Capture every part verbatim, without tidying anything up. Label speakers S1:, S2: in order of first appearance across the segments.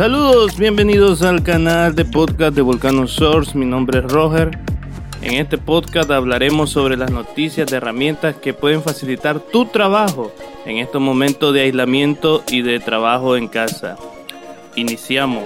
S1: Saludos, bienvenidos al canal de podcast de Volcano Source. Mi nombre es Roger. En este podcast hablaremos sobre las noticias de herramientas que pueden facilitar tu trabajo en estos momentos de aislamiento y de trabajo en casa. Iniciamos.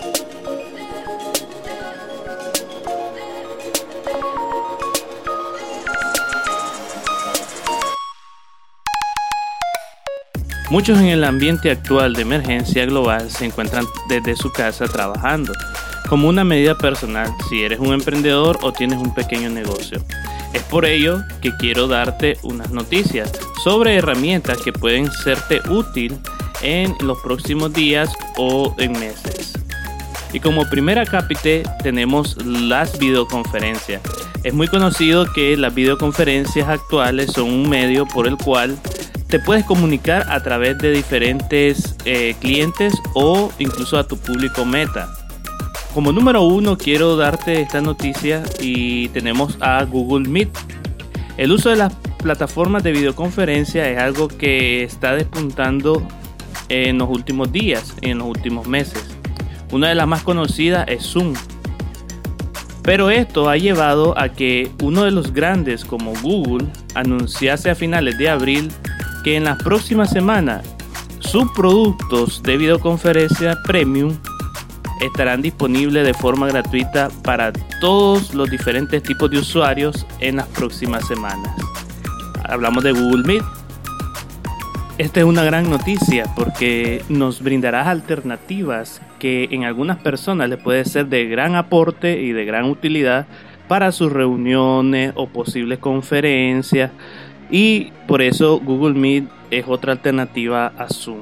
S1: Muchos en el ambiente actual de emergencia global se encuentran desde su casa trabajando, como una medida personal si eres un emprendedor o tienes un pequeño negocio. Es por ello que quiero darte unas noticias sobre herramientas que pueden serte útil en los próximos días o en meses. Y como primer acápite tenemos las videoconferencias. Es muy conocido que las videoconferencias actuales son un medio por el cual te puedes comunicar a través de diferentes eh, clientes o incluso a tu público meta. Como número uno quiero darte esta noticia y tenemos a Google Meet. El uso de las plataformas de videoconferencia es algo que está despuntando en los últimos días, en los últimos meses. Una de las más conocidas es Zoom. Pero esto ha llevado a que uno de los grandes como Google anunciase a finales de abril que en las próximas semanas sus productos de videoconferencia premium estarán disponibles de forma gratuita para todos los diferentes tipos de usuarios en las próximas semanas. Hablamos de Google Meet. Esta es una gran noticia porque nos brindará alternativas que en algunas personas les puede ser de gran aporte y de gran utilidad para sus reuniones o posibles conferencias. Y por eso Google Meet es otra alternativa a Zoom.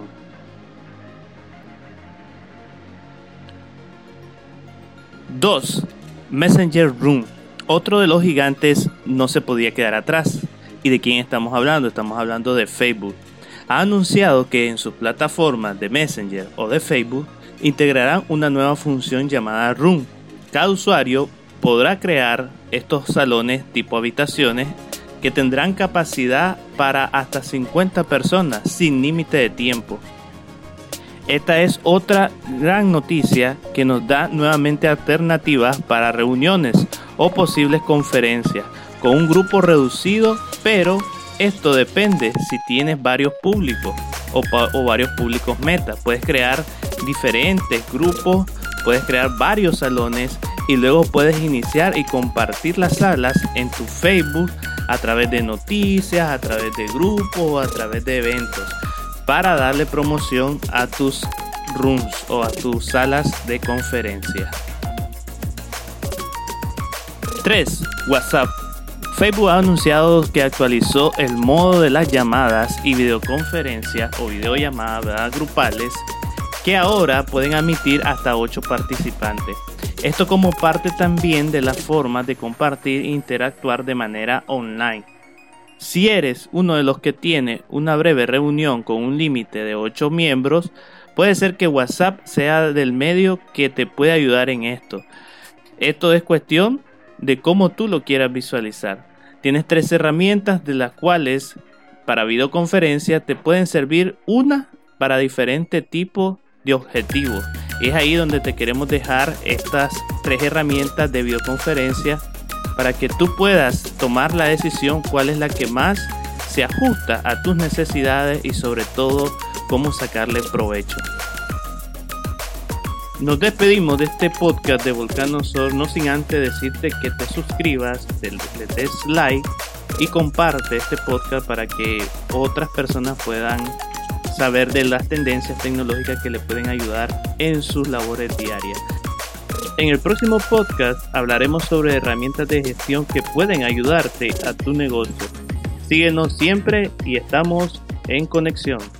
S1: dos. Messenger Room. Otro de los gigantes no se podía quedar atrás. ¿Y de quién estamos hablando? Estamos hablando de Facebook. Ha anunciado que en sus plataformas de Messenger o de Facebook integrarán una nueva función llamada Room. Cada usuario podrá crear estos salones tipo habitaciones que tendrán capacidad para hasta cincuenta personas sin límite de tiempo. Esta es otra gran noticia que nos da nuevamente alternativas para reuniones o posibles conferencias con un grupo reducido, pero esto depende si tienes varios públicos o, o varios públicos meta. Puedes crear diferentes grupos, puedes crear varios salones y luego puedes iniciar y compartir las salas en tu Facebook a través de noticias, a través de grupos o a través de eventos para darle promoción a tus rooms o a tus salas de conferencia. tres. WhatsApp. Facebook ha anunciado que actualizó el modo de las llamadas y videoconferencias o videollamadas, ¿verdad?, grupales, que ahora pueden admitir hasta ocho participantes. Esto como parte también de las formas de compartir e interactuar de manera online. Si eres uno de los que tiene una breve reunión con un límite de ocho miembros, puede ser que WhatsApp sea del medio que te puede ayudar en esto. Esto es cuestión de cómo tú lo quieras visualizar. Tienes tres herramientas de las cuales para videoconferencia te pueden servir una para diferente tipo de objetivos. Es ahí donde te queremos dejar estas tres herramientas de videoconferencia para que tú puedas tomar la decisión cuál es la que más se ajusta a tus necesidades y sobre todo cómo sacarle provecho. Nos despedimos de este podcast de Volcano Source, no sin antes decirte que te suscribas, le des like y comparte este podcast para que otras personas puedan saber de las tendencias tecnológicas que le pueden ayudar en sus labores diarias. En el próximo podcast hablaremos sobre herramientas de gestión que pueden ayudarte a tu negocio. Síguenos siempre y estamos en conexión.